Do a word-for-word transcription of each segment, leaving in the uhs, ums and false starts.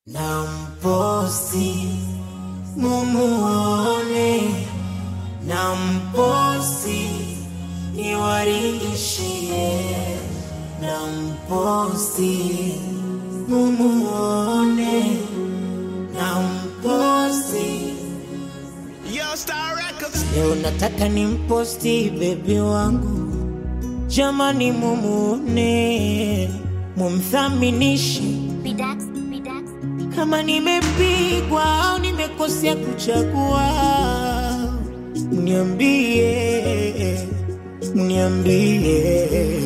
Namposti mumuone, namposti niwaringishie, namposti mumuone, namposti. Yo, Star Records. Leo nataka nimposti baby wangu, jamani mumuone, mumthaminishe. Kama nimepigwa au nimekosea kuchagua, niambie, niambie.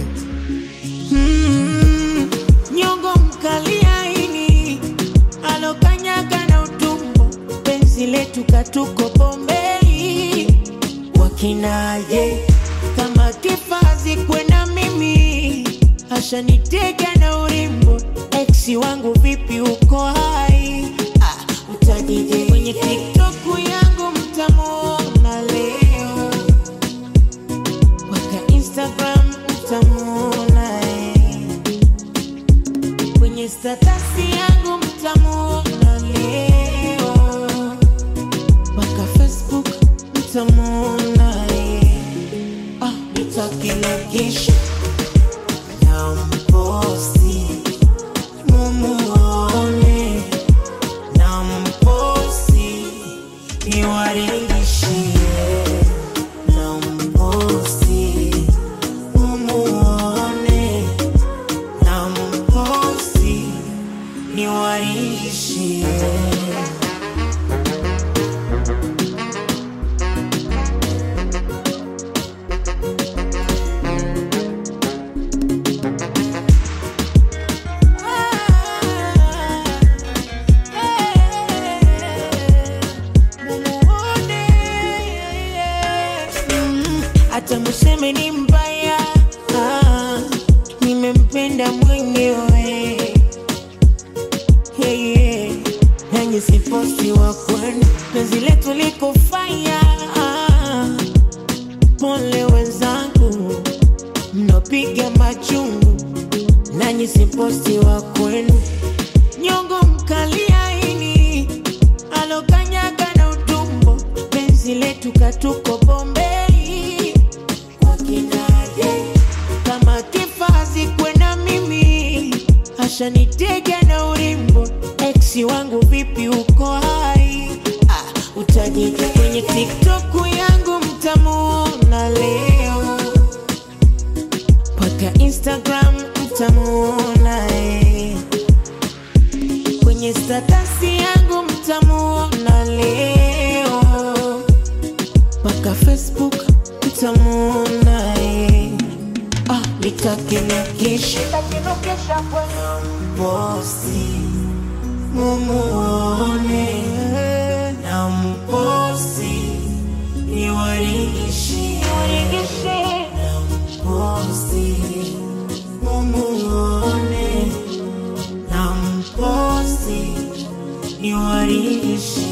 Mm, nyongo mkali aini, alokanyaga na utumbo, penzi letu katuko Bombei. Wakinaje, kama kifazi kwena mimi, ashanitega na urimbo. Eksi wangu vipi uko hai? Ah, utajije kwenye TikTok yangu mtamuona leo, waka Instagram mtamuona, kwenye status yangu mtamuona leo, waka Facebook mtamuona. Ah, nitakilekisha namposti mumuone, namposti niwaringishie, namposti mumuone, namposti niwaringishie. Hata museme ni mbaya, ah, nimempenda mwenyewe. Hey, yeah. Nanyi siposti wa kwenu, penzi letu liko fire. Ah, pole wenzangu, mnapiga machungu. Nanyi siposti wa kwenu, nyongo mkali aini, alokanyaga na utumbo, penzi letu katuko Bombei. Kama kifazi kwena mimi, ashanitega na urimbo. Eksi wangu vipi uko hai? Ah, utajije kwenye TikTok yangu mtamuona leo, paka Instagram mtamuona, kwenye status yangu mtamuona leo, paka Facebook mtamuona. Ah, nitakinukisha, namposti mumuone, namposti niwaringishie, namposti mumuone, namposti niwaringishie.